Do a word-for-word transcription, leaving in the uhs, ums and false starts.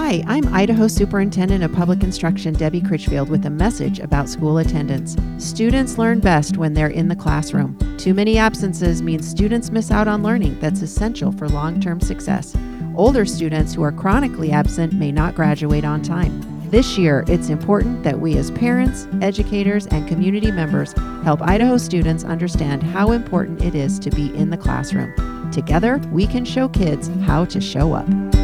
Hi, I'm Idaho Superintendent of Public Instruction Debbie Critchfield with a message about school attendance. Students learn best when they're in the classroom. Too many absences means students miss out on learning that's essential for long-term success. Older students who are chronically absent may not graduate on time. This year, it's important that we as parents, educators, and community members help Idaho students understand how important it is to be in the classroom. Together, we can show kids how to show up.